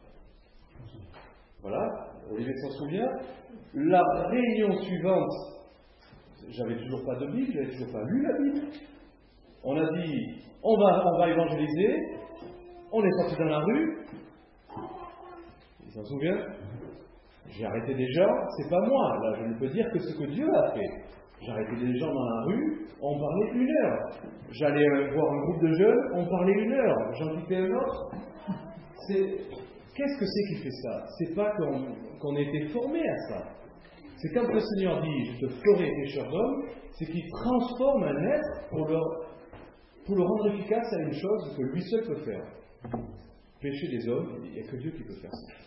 Voilà, Olivier s'en souvient. La réunion suivante, j'avais toujours pas de Bible, j'avais toujours pas lu la Bible. On a dit, on va, on va évangéliser. On est sorti dans la rue. Il s'en souvient. J'ai arrêté des gens, c'est pas moi, là je ne peux dire que ce que Dieu a fait. J'ai arrêté des gens dans la rue, on parlait une heure. J'allais voir un groupe de jeunes, on parlait une heure. J'en quittais un autre. C'est... Qu'est-ce que c'est qui fait ça? C'est pas qu'on, qu'on ait été formé à ça. C'est quand le Seigneur dit je te ferai pécheur d'hommes, c'est qu'il transforme un être pour le, pour le rendre efficace à une chose que lui seul peut faire. Pécher des hommes, il n'y a que Dieu qui peut faire ça.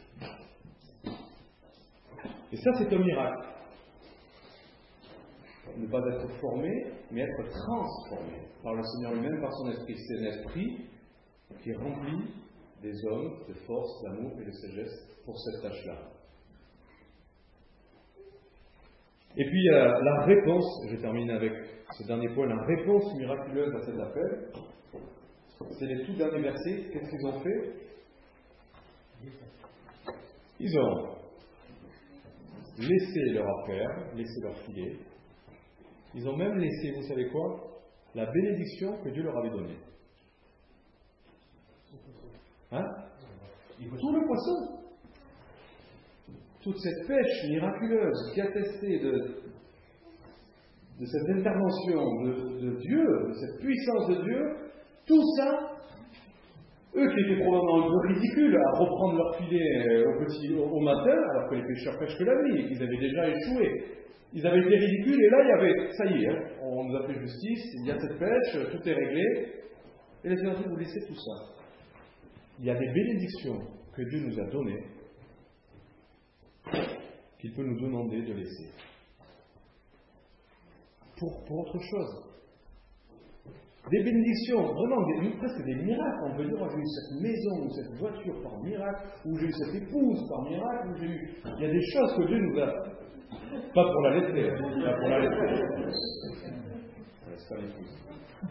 Et ça, c'est un miracle. Ne pas être formé, mais être transformé par le Seigneur lui-même, par son esprit. C'est un esprit qui remplit des hommes de force, d'amour et de sagesse pour cette tâche-là. Et puis, euh, la réponse, je termine avec ce dernier point, la réponse miraculeuse à cet appel, c'est les tout derniers versets. Qu'est-ce qu'ils ont fait? Ils ont laissé leur affaire, laissé leur filet. Ils ont même laissé, vous savez quoi? La bénédiction que Dieu leur avait donnée. Hein? Tout le poisson. Toute cette pêche miraculeuse qui attestait de, de cette intervention de, de Dieu, de cette puissance de Dieu, tout ça, eux qui étaient probablement un peu ridicules à reprendre leur filet au, petit, au, au matin, alors que les pêcheurs pêchent que la nuit, ils avaient déjà échoué. Ils avaient été ridicules, et là, il y avait, ça y est, hein, on nous a fait justice, il y a cette pêche, tout est réglé. Et les Seigneur dit, vous laissez tout ça. Il y a des bénédictions que Dieu nous a données, qu'il peut nous demander de laisser. Pour, pour autre chose. Des bénédictions, vraiment, des, presque des miracles. On peut dire, oh, j'ai eu cette maison, ou cette voiture par miracle, ou j'ai eu cette épouse par miracle, ou j'ai eu... Il y a des choses que Dieu nous a... Pas pour la laisser, hein, pas pour la laisser. C'est pas l'épouse.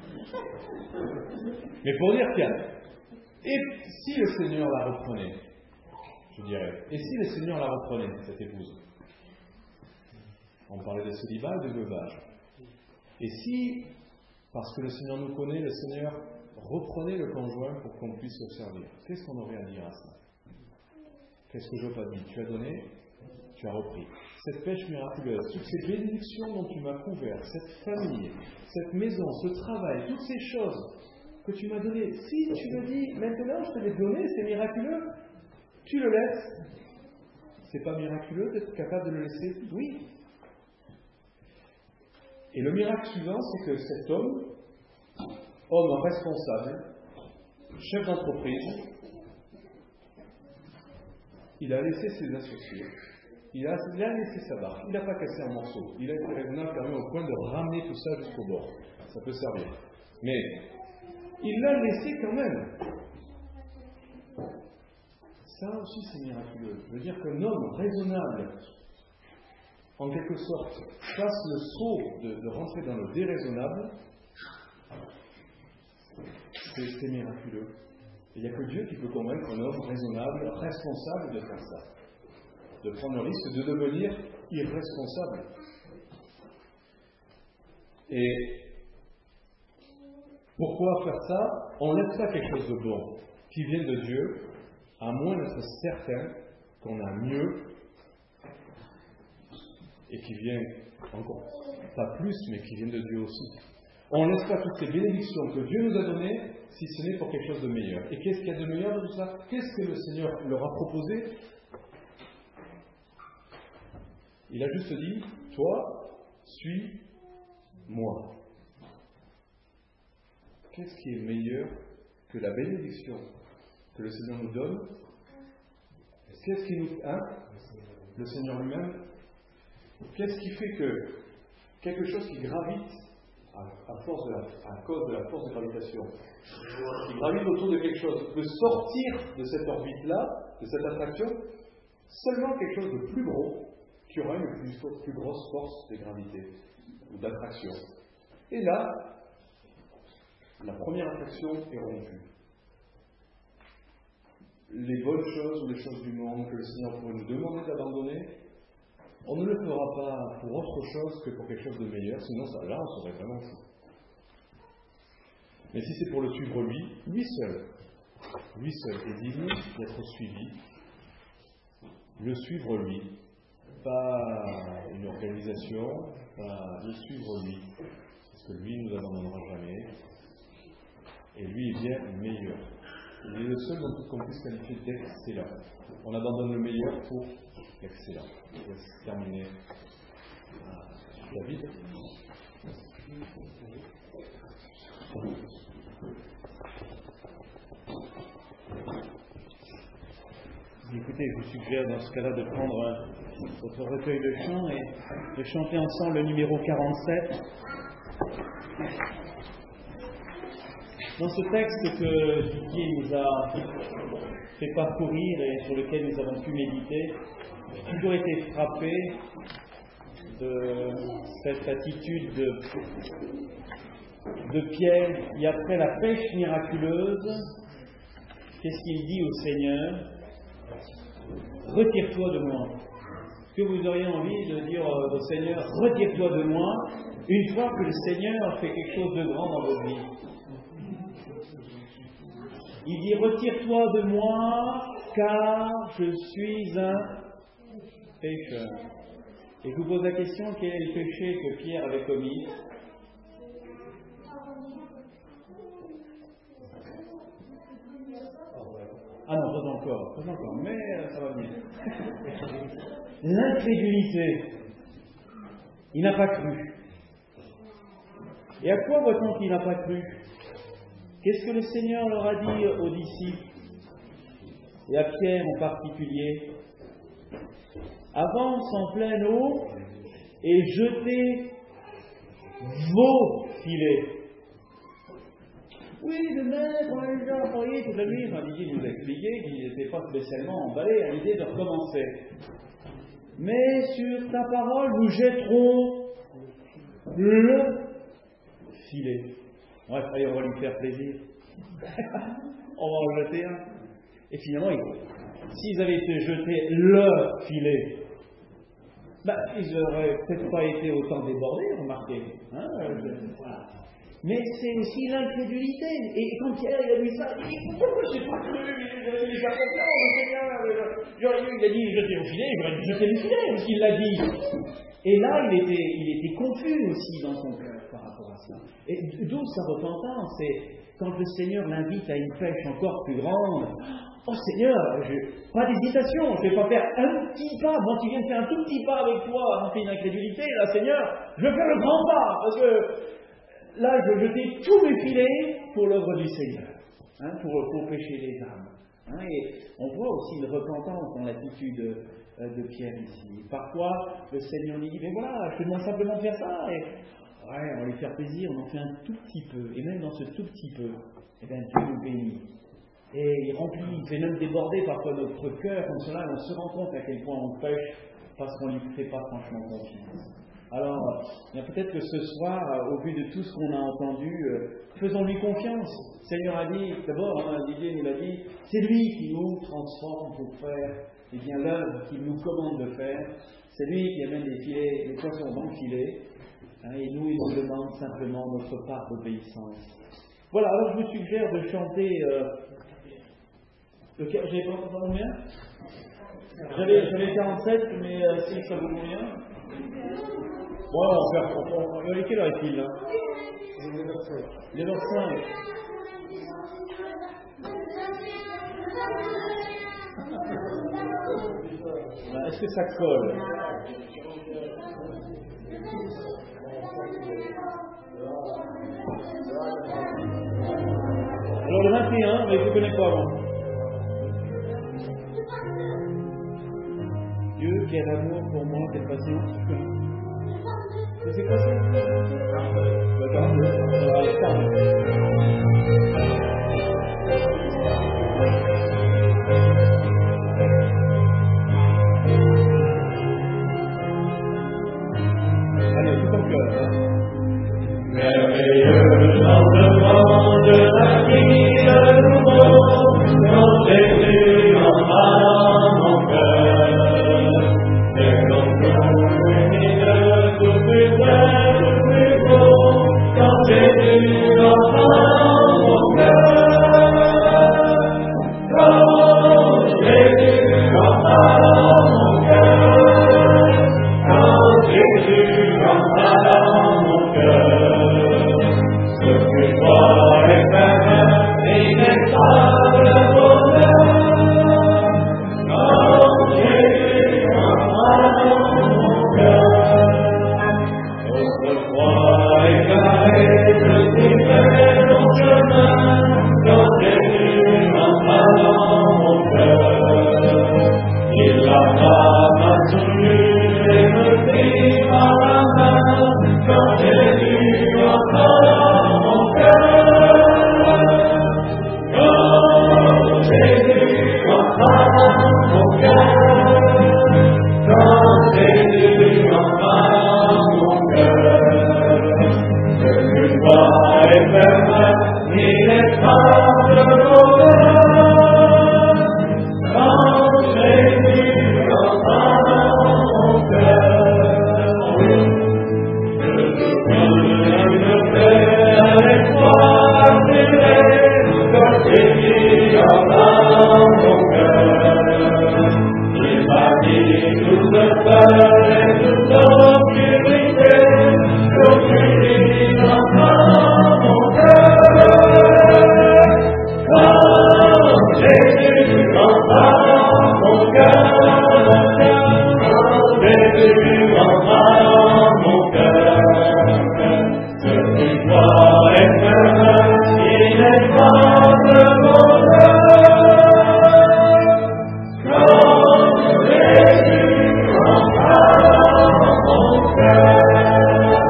Mais pour dire qu'il y a... Et si le Seigneur la reprenait, je dirais, et si le Seigneur la reprenait, cette épouse? On parlait de célibat et de veuvage. Et si, parce que le Seigneur nous connaît, le Seigneur reprenait le conjoint pour qu'on puisse le servir, qu'est-ce qu'on aurait à dire à ça? Qu'est-ce que Job a dit? Tu as donné, tu as repris. Cette pêche miraculeuse, toutes ces bénédictions dont tu m'as couvert, cette famille, cette maison, ce travail, toutes ces choses que tu m'as données, si tu me dis, maintenant je te les donné, c'est miraculeux, tu le laisses. C'est pas miraculeux d'être capable de le laisser? Oui. Et le miracle suivant, c'est que cet homme, homme responsable, chef d'entreprise, il a laissé ses associés, il a, il a laissé sa barque, il n'a pas cassé un morceau, il a été raisonnable quand même au point de ramener tout ça jusqu'au bord. Ça peut servir. Mais il l'a laissé quand même. Ça aussi c'est miraculeux. Je veux dire qu'un homme raisonnable, en quelque sorte, fasse le saut de, de rentrer dans le déraisonnable, c'est, c'est miraculeux. Il n'y a que Dieu qui peut convaincre un homme raisonnable, responsable de faire ça. De prendre le risque de devenir irresponsable. Et pourquoi faire ça? On laisse pas quelque chose de bon qui vient de Dieu, à moins d'être certain qu'on a mieux et qui vient encore, pas plus, mais qui vient de Dieu aussi. On ne laisse pas toutes ces bénédictions que Dieu nous a données si ce n'est pour quelque chose de meilleur. Et qu'est-ce qu'il y a de meilleur de tout ça? Qu'est-ce que le Seigneur leur a proposé? Il a juste dit, toi, suis-moi. Qu'est-ce qui est meilleur que la bénédiction que le Seigneur nous donne? Qu'est-ce qui nous... Hein? Le Seigneur lui-même. Qu'est-ce qui fait que quelque chose qui gravite à, à, force de la, à cause de la force de gravitation, qui gravite autour de quelque chose, peut sortir de cette orbite-là, de cette attraction, seulement quelque chose de plus gros, qui aura une plus, plus grosse force de gravité ou d'attraction. Et là, la première attraction est rompue. Les bonnes choses ou les choses du monde que le Seigneur pourrait nous demander d'abandonner, on ne le fera pas pour autre chose que pour quelque chose de meilleur, sinon ça, là on serait vraiment fou. Mais si c'est pour le suivre lui, lui seul, lui seul est digne d'être suivi, le suivre lui, pas une organisation, pas le suivre lui, parce que lui ne nous abandonnera jamais, et lui est bien meilleur. Il est le seul qu'on puisse qualifier d'excellent. On abandonne le meilleur pour excellent. Je vais terminer. David. Écoutez, je vous suggère dans ce cas-là de prendre votre recueil de chants et de chanter ensemble le numéro quarante-sept. Dans ce texte que Didier nous a fait parcourir et sur lequel nous avons pu méditer, j'ai toujours été frappé de cette attitude de, de Pierre qui, après la pêche miraculeuse, qu'est-ce qu'il dit au Seigneur? Retire-toi de moi. Est-ce que vous auriez envie de dire au Seigneur, retire-toi de moi, une fois que le Seigneur fait quelque chose de grand dans votre vie? Il dit, retire-toi de moi, car je suis un pécheur. Et je vous pose la question, quel est le péché que Pierre avait commis? Ah non, pas encore, pas encore, mais euh, ça va venir. L'incrédulité. Il n'a pas cru. Et à quoi voit-on qu'il n'a pas cru? Qu'est-ce que le Seigneur leur a dit aux disciples, et à Pierre en particulier? Avance en pleine eau et jetez vos filets. Oui, le maître, on a déjà envoyé toute la nuit. Enfin, Didier nous a expliqué qu'il n'était pas spécialement emballé à l'idée de recommencer. Mais sur ta parole, nous jetterons le filet. Bref, allez, on va lui faire plaisir. On va en jeter un. Et finalement, ils, s'ils avaient été jetés le filet, bah, ils n'auraient peut-être pas été autant débordés, remarquez. Hein, euh, voilà. Mais c'est aussi l'incrédulité. Et quand Pierre il a lu ça, il dit pourquoi je n'ai pas cru? J'aurais dû les faire confiance, le Seigneur. J'aurais dû, il a dit jetez au filet, j'aurais dû jeter le filet, parce qu'il l'a dit. Et là, il était, il était confus aussi dans son cœur par rapport à ça. Et d'où sa repentance, c'est quand le Seigneur l'invite à une pêche encore plus grande. Oh Seigneur, je, pas d'hésitation, je ne vais pas faire un petit pas, moi qui viens de faire un tout petit pas avec toi, avant une incrédulité, là Seigneur, je vais faire le grand pas, parce que là je vais jeter tous mes filets pour l'œuvre du Seigneur, hein, pour, pour pêcher les âmes. Hein, et on voit aussi une repentance dans l'attitude euh, de Pierre ici. Parfois, le Seigneur lui dit, mais voilà, je te demande simplement de faire ça, et ouais, on va lui faire plaisir, on en fait un tout petit peu, et même dans ce tout petit peu, eh bien Dieu nous bénit. Et il remplit, il fait même déborder parfois notre cœur, comme cela, et on se rend compte à quel point on pêche parce qu'on ne lui fait pas franchement confiance. Alors, bien peut-être que ce soir, au vu de tout ce qu'on a entendu, euh, faisons-lui confiance. Le Seigneur a dit, d'abord, hein, Didier nous l'a dit, c'est lui qui nous transforme pour faire eh bien, l'œuvre qu'il nous commande de faire. C'est lui qui amène les filets, les poissons dans le filet. Hein, et nous, il nous demande simplement notre part d'obéissance. Voilà, alors je vous suggère de chanter... Euh, le, j'avais pas entendu combien J'avais, j'avais quarante-sept, mais euh, si ça vous convient. Bon, on va faire. On, on, on, quelle heure est-il là neuf heures cinq. Est-ce que ça colle? Alors le vingt et un, mais je ne connais pas avant. Dieu, quel amour pour moi, quelle patience. C'est quoi ça? Le quarante-deux. Alors, quarante-deux. Allez, tout en cœur. Merveilleux changement de la vie de nouveau, quand Jésus entra dans mon cœur. C'est comme une de tout plus vrai, tout plus beau, quand Jésus entra dans mon cœur. Quand Jésus entra dans mon cœur, quand Jésus entra dans mon cœur, ce que joie éternelle et ineffable bonheur. Quand Jésus entra dans mon cœur, autrefois égaré, je suivais mon chemin. Quand Jésus entra dans mon cœur, il lava ma souillure et me prit par la main. Quand Jésus entra dans mon cœur, quand Jésus entra dans mon cœur, quand Jésus entra dans mon cœur, ce que joie éternelle, ineffable bonheur. Quand Jésus entra dans mon cœur, je trouve une paix avec toi attirée. Quand Jésus entra dans mon cœur, il m'a dit toute peur et toute obscurité. Quand Jésus entra dans mon cœur, quand Jésus entra dans mon cœur, quand Jésus entra dans mon cœur, ce fut joie éternelle, ineffable bonheur. Quand Jésus entra dans mon cœur.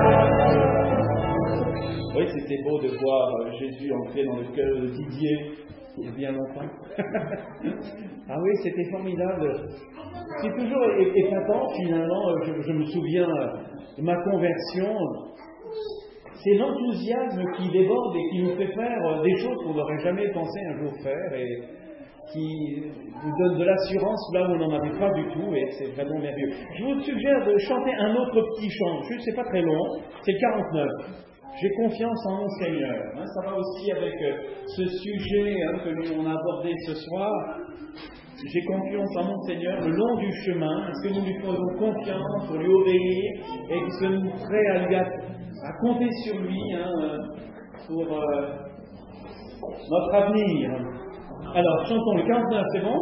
Oui, c'était beau de voir Jésus entrer dans le cœur de Didier il y a bien longtemps. Ah oui, c'était formidable. C'est toujours é- épatant finalement. Je, je me souviens de ma conversion. C'est l'enthousiasme qui déborde et qui nous fait faire des choses qu'on n'aurait jamais pensé un jour faire et qui nous donne de l'assurance là où on n'en avait pas du tout, et c'est vraiment merveilleux. Je vous suggère de chanter un autre petit chant, juste, c'est pas très long, c'est le quarante-neuf. J'ai confiance en mon Seigneur. Hein, ça va aussi avec euh, ce sujet hein, que nous on a abordé ce soir. J'ai confiance en mon Seigneur le long du chemin. Est-ce que nous lui faisons confiance pour lui obéir et que nous sommes prêts à, lui a, à compter sur lui hein, pour euh, notre avenir. Alors, chantons le quarante-neuf, c'est bon?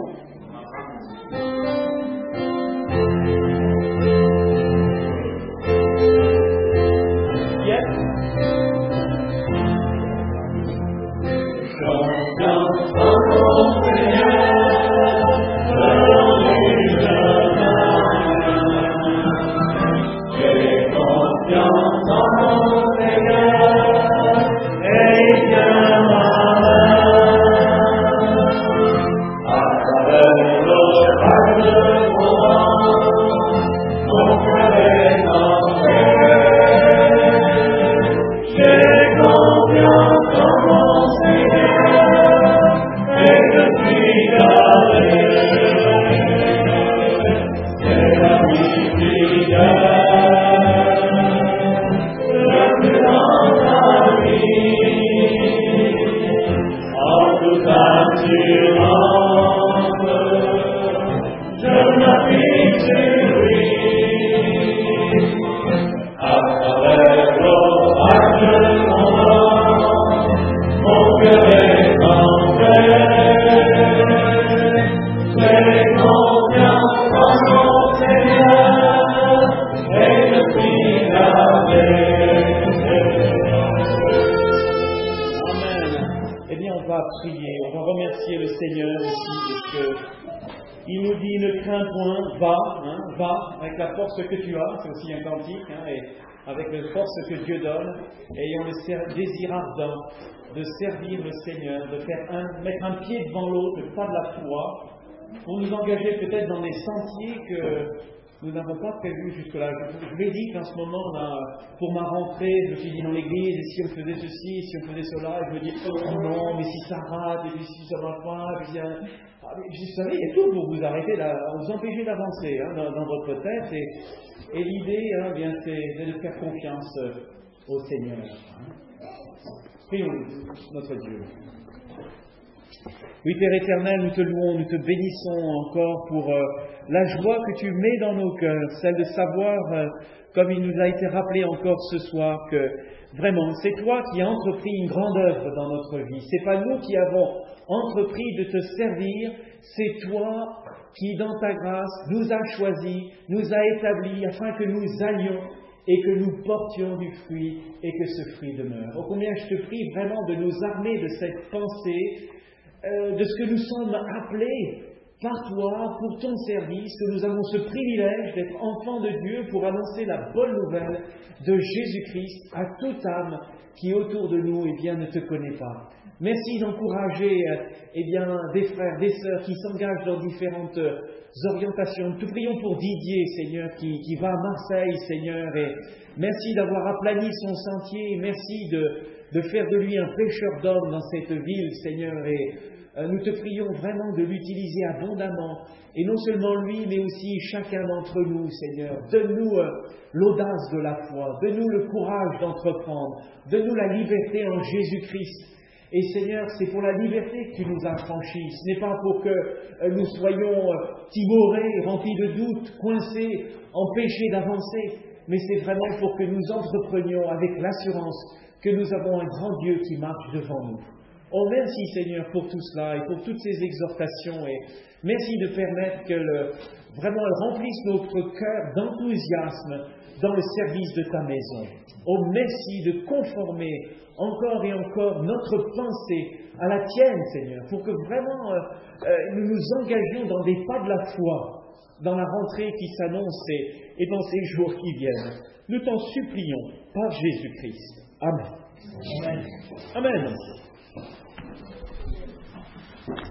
Yes. Confiance en mon Seigneur, le chemin. J'ai confiance en mon Seigneur, et il tiendra à travers l'orage. on va prier, on va remercier le Seigneur ici, parce que il nous dit ne crains point, va, hein, va, avec la force que tu as, c'est aussi un cantique, hein, et avec la force que Dieu donne, ayant le ser- désir ardent de servir le Seigneur, de faire un, mettre un pied devant l'autre, le pas de la foi, pour nous engager peut-être dans des sentiers que nous n'avons pas prévus jusque-là. Je, je l'ai dit qu'en ce moment, là, pour ma rentrée, je me suis dit dans l'église, et si on faisait ceci, si on faisait cela, et je me dis, oh non, mais si ça rate, et puis si ça va pas, et puis, euh, ah, mais vous savez, il y a tout pour vous arrêter, là, vous empêcher d'avancer hein, dans, dans votre tête, et, et l'idée, hein, bien, c'est de faire confiance au Seigneur. Hein. Prions notre Dieu. Oui, Père éternel, nous te louons, nous te bénissons encore pour euh, la joie que tu mets dans nos cœurs, celle de savoir, euh, comme il nous a été rappelé encore ce soir, que vraiment, c'est toi qui as entrepris une grande œuvre dans notre vie. C'est pas nous qui avons entrepris de te servir, c'est toi qui, dans ta grâce, nous as choisis, nous as établis afin que nous allions et que nous portions du fruit et que ce fruit demeure. Oh, combien je te prie vraiment de nous armer de cette pensée, euh, de ce que nous sommes appelés par toi pour ton service, que nous avons ce privilège d'être enfants de Dieu pour annoncer la bonne nouvelle de Jésus-Christ à toute âme qui autour de nous eh bien, ne te connaît pas. Merci d'encourager eh bien, des frères, des sœurs qui s'engagent dans différentes orientations. Nous te prions pour Didier, Seigneur, qui, qui va à Marseille, Seigneur, et merci d'avoir aplani son sentier, merci de, de faire de lui un pêcheur d'hommes dans cette ville, Seigneur, et euh, nous te prions vraiment de l'utiliser abondamment, et non seulement lui, mais aussi chacun d'entre nous, Seigneur. Donne-nous euh, l'audace de la foi, donne-nous le courage d'entreprendre, donne-nous la liberté en Jésus-Christ. Et Seigneur, c'est pour la liberté que tu nous as franchis. Ce n'est pas pour que euh, nous soyons euh, timorés, remplis de doutes, coincés, empêchés d'avancer, mais c'est vraiment pour que nous entreprenions avec l'assurance que nous avons un grand Dieu qui marche devant nous. Oh, merci Seigneur pour tout cela et pour toutes ces exhortations, et merci de permettre que le, vraiment elle remplisse notre cœur d'enthousiasme dans le service de ta maison. Oh, merci de conformer encore et encore notre pensée à la tienne, Seigneur, pour que vraiment euh, euh, nous nous engagions dans des pas de la foi, dans la rentrée qui s'annonce et, et dans ces jours qui viennent. Nous t'en supplions par Jésus-Christ. Amen. Amen. Amen.